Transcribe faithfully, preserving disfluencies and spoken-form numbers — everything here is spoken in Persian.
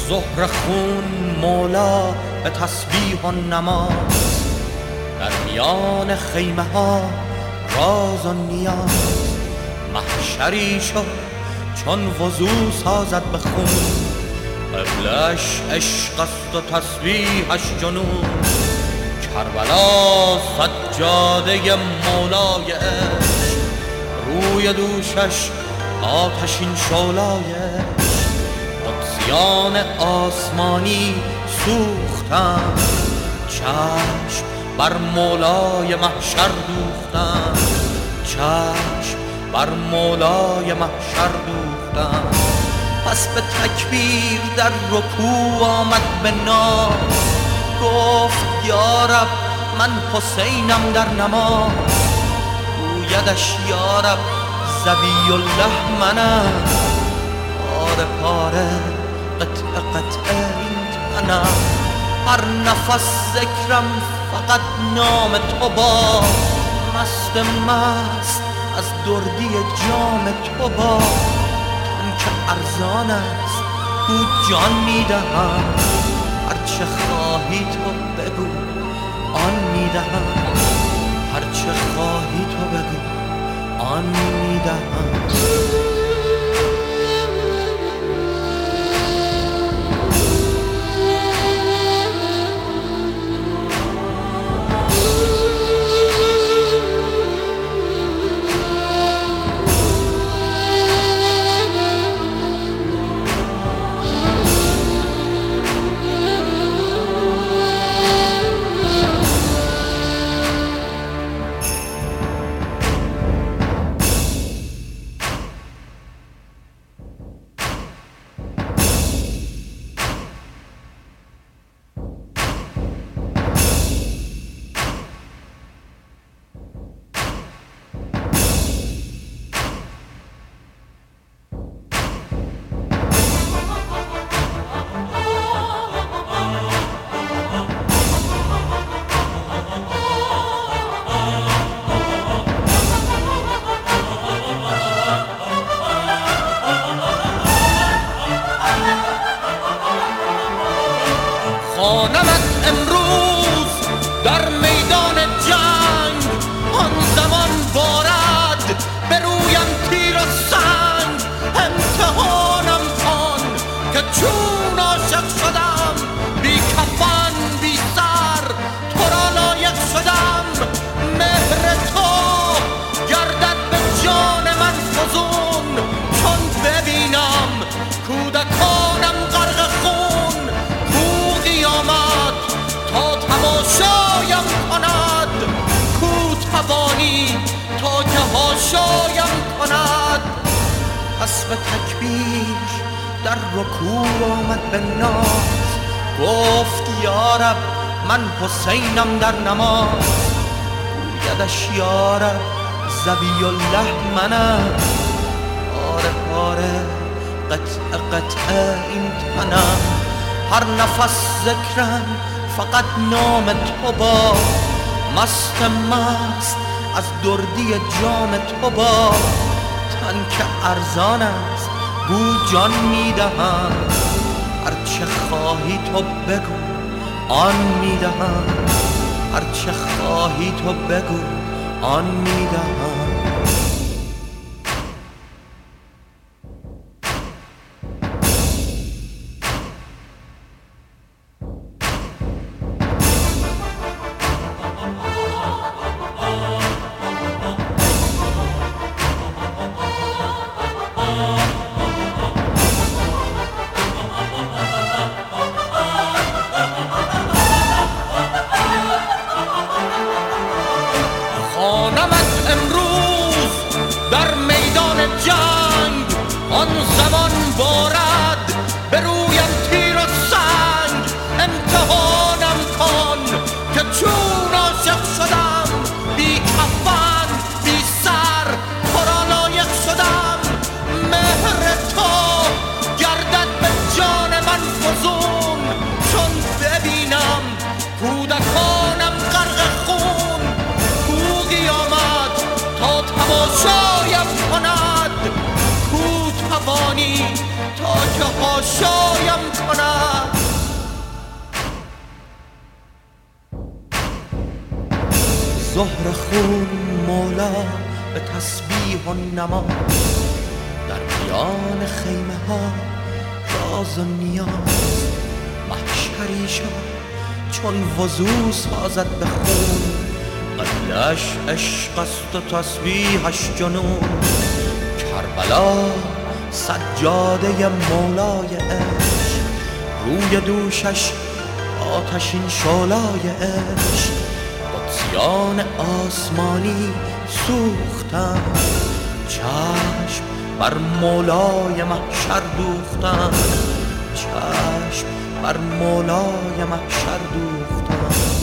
زهر خون مولا به تسبیح و نماز، در میان خیمه ها راز و نیاز. محشری شد چون وضو سازد به خون، قبلش عشق است و تسبیحش جنون. کربلا سجاده مولای عشق، روی دوشش آتشین شعلای عشق. قدسیان آسمانی سوختند، چشم بر مولای محشر دوختند، چشم بر مولای محشر دوختند. پس به تکبیر در رکوع آمد به ناز، گفت یا رب من حسینم در نماز. گویدش یا رب ذبی الله منم، پاره پاره قطعه قطعه این تنم. هر نفس ذکرم فقط نام تو با، مست مست از دردی جام تو با. تن که ارزان است او جان میدهم، هرچه خواهی تو بگو آن میدهم، هرچه خواهی تو بگو آن میدهم. خانمت امروز در میدان جنگ، آن زمان بارد به رویم تیر و سنگ. امتحانم کن که چون عاشق شدم، بی کفن بی سر تو را لایق شدم. مهر تو گردد به جان من فزون، چون ببینم کودکانم غرق خون. آمد تا تماشایم کند، کو توانی تا که هاشایم کند. پس به تکبیر در رکوع آمد به ناز، گفت یا رب من حسینم در نماز. گویدش یا رب ذبی الله منم، پاره پاره قطعه قطعه این تنم. هر نفس ذکرم فقط نام تو با، مست مست از دردی جام تو با. تن که ارزان است گو جان میدهم، هرچه خواهی تو بگو آن میدهم، هرچه خواهی تو بگو آن میدهم. خانمت امروز در میدان جنگ، آن زمان بارد به رویم تیر و سنگ. امتحانم کن که چون عاشق شدم، بی کفن بی سر تو را لایق شدم. مهر تو گردد به جان من فزون، چون ببینم کودکانم غرق خون. آمد تا تماشایم کند، کو توانی تا که هاشایم کند. زهر خون مولا به تسبیح و نماز در میان خیمه ها راز و نیاز محشری شد چون وضو سازد به خون قبلش عشق است و تسبیحش جنون کربلا سجاده مولای عشق روی دوشش آتشین شعلای عشق قدسیان آسمانی سوختن چشم بر مولای محشر دوختن چشم بر مولای محشر دوختن